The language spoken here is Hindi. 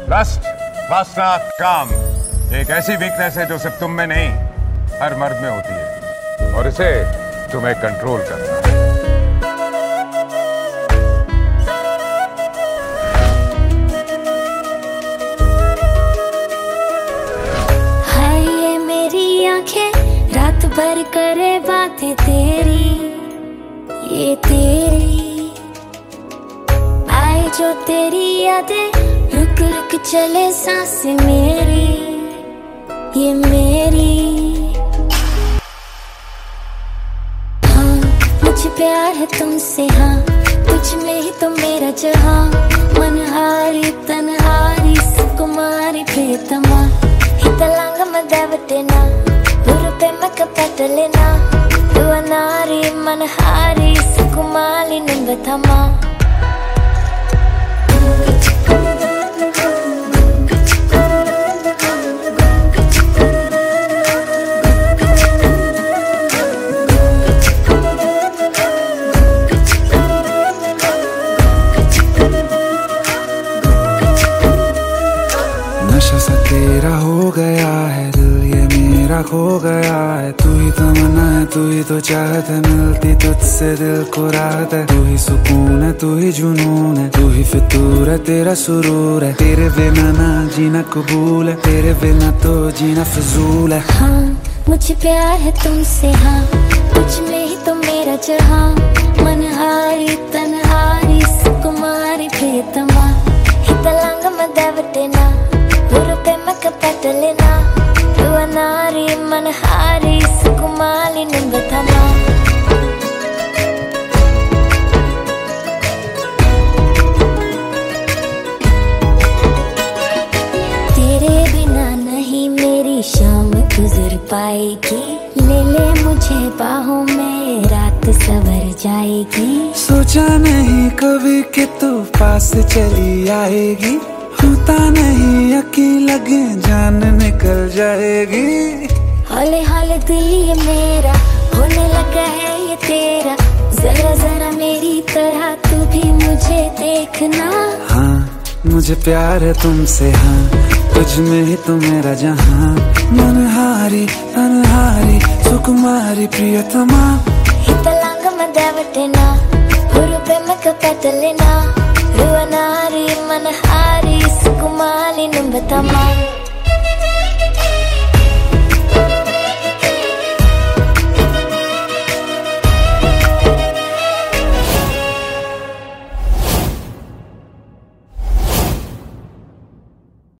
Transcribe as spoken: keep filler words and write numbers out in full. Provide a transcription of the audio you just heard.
लस्ट, वासना, काम एक ऐसी वीकनेस है जो सिर्फ तुम में नहीं हर मर्द में होती है और इसे तुम्हें कंट्रोल करना है। हाय ये मेरी आंखें रात भर करे बातें तेरी, ये तेरी आए जो तेरी यादें रुक रुक चले सांसें मेरी, ये मेरी। हाँ मुझे प्यार है तुमसे, हाँ तुझ में ही तो मेरा जहाँ, मनहारी तनहारी सुकुमारी प्रियतमा, हितलांग मदवटेना उरुपे मकपटलेना, दुवनारी मनहारी सुकुमाली निंबथमा। नशा सा तेरा हो गया है दिल ये मेरा खो गया है, तू ही तमन्ना है तू ही तो चाहत है, मिलती तुझसे दिल को राहत है, तू ही सुकून है तू ही जुनून है, तू ही फितूर है तेरा सुरूर है, तेरे बिना ना जीना कबूल है, तेरे बिना तो जीना फिजूल है। हाँ मुझे प्यार है तुमसे, हाँ तुझ में ही तो मेरा जहाँ, मनहारी तनहारी सुकुमारी प्रियतमा, हितलांग मदवटेना उरुपे मकपटलेना, दुवनारी मनहारी सुकुमाली निंबथमा। तेरे बिना नहीं मेरी शाम गुजर पाएगी, ले ले मुझे बाहों में रात सवर जाएगी। सोचा नहीं कभी कि तू पास चली आएगी, होता नहीं यकीन लगे जान निकल जाएगी। हौले हौले दिल ये मेरा होने लगा है ये तेरा, जरा जरा मेरी तरह तू भी मुझे देखना। हाँ मुझे प्यार है तुमसे, हाँ तुझ में ही तो मेरा जहाँ, मनहारी अनहारी सुकुमारी प्रियतमा, हितलांग मदवटेना उरुपे मकपटलेना, दुवनारी मनहारी सुकुमाली निंबथमा।